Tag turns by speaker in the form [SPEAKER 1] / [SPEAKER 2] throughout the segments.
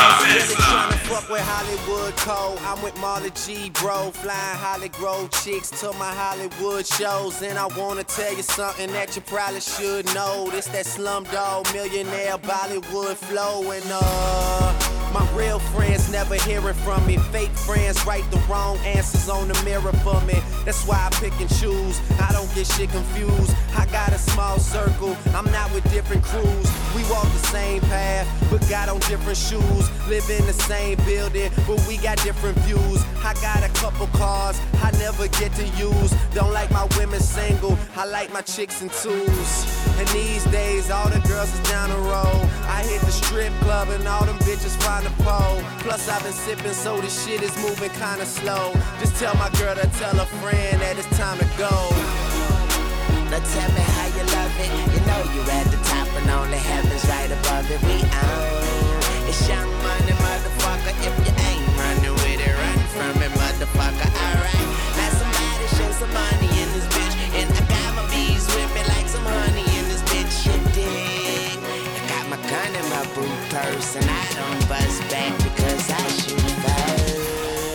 [SPEAKER 1] Tryna fuck with Hollywood Cole. I'm with Marley G, bro. Flying Holly Grove chicks to my Hollywood shows. And I wanna tell you something that you probably should know. This that Slumdog Millionaire Bollywood flow. And my real friends never hearing from me. Fake friends write the wrong answers on the mirror for me. That's why I pick and choose. I don't get shit confused. I got a small circle. I'm not with different crews. We walk the same path, but got on different shoes. Live in the same building, but we got different views. I got a couple cars I never get to use. Don't like my women single. I like my chicks in twos. And these days, all the girls is down the road. I hit the strip club and all them bitches find a pole. Plus I've been sipping, so this shit is moving kinda slow. Just tell my girl to tell a friend that it's time to go.
[SPEAKER 2] Now tell me how you love it. You know you at the top and only heaven's right above it. We own. It's Young Money, motherfucker. If you ain't running with it, run from it, motherfucker. Alright. Now somebody show some money in this bitch. And I got my bees with me like some honey in this bitch. You dig? I got my gun in my boot purse. And I don't bust back because I shoot first.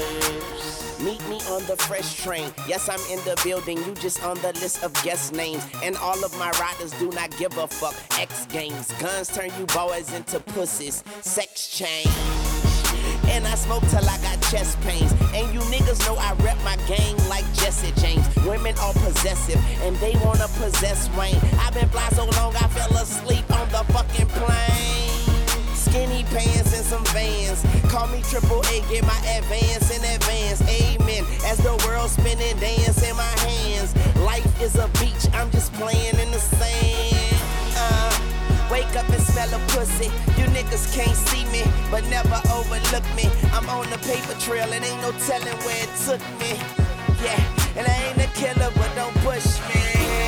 [SPEAKER 2] Meet me on the fresh train. Yes, I'm in the building. You just on the list of guest names. And all of my riders do not give a fuck. X Games. Guns turn you boys into pussies. Sex change. And I smoke till I got chest pains. And you niggas know I rep my gang like Jesse James. Women are possessive and they wanna possess Wayne. I've been fly so long I fell asleep on the fucking plane. Skinny pants and some Vans. Call me Triple A, get my advance in advance. Amen. As the world spinning, dance in my hands. Life is a beach, I'm just playing in the sand. Wake up and smell a pussy. You niggas can't see me, but never overlook me. I'm on the paper trail and ain't no telling where it took me. Yeah, and I ain't a killer, but don't push me.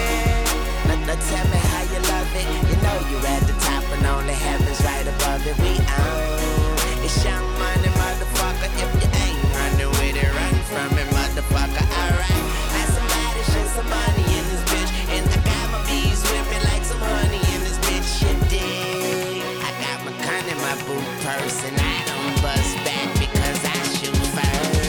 [SPEAKER 2] Now tell me how you love it. You know you at the top and only heaven's right above it. We own. It's Young Money, motherfucker. If you ain't running with it, run from it, motherfucker. Alright. Now somebody show some money in this bitch. And I got my bees with me like some honey in this bitch. You dig? I got my gun in my boot purse. And I don't bust back because I shoot first.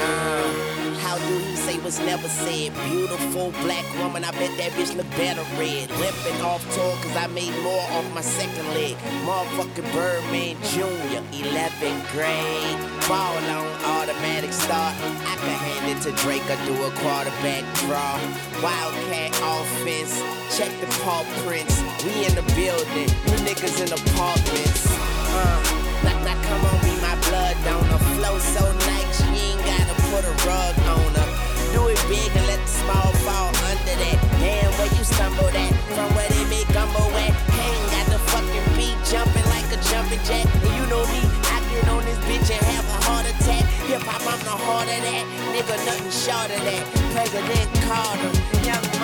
[SPEAKER 2] How do he say what's never said? Beautiful black woman, I bet that bitch look better red. Limping off tour cause I made more off my second leg. Motherfucking Birdman Jr., 11th grade. Ball on automatic start. I can hand it to Drake or do a quarterback draw. Wildcat offense, check the paw prints. We in the building, you niggas in apartments. Now come on, be my blood donor. Flow so nice, you ain't gotta put a rug on her. Do it big and let the small fall under that. Damn, where you stumbled at? From where they make gumbo at? Hang got the fucking beat jumping like a jumping jack. And you know me, I get on this bitch and have a heart attack. Hip hop, I'm the heart of that. Nigga, nothing short of that. President Carter, young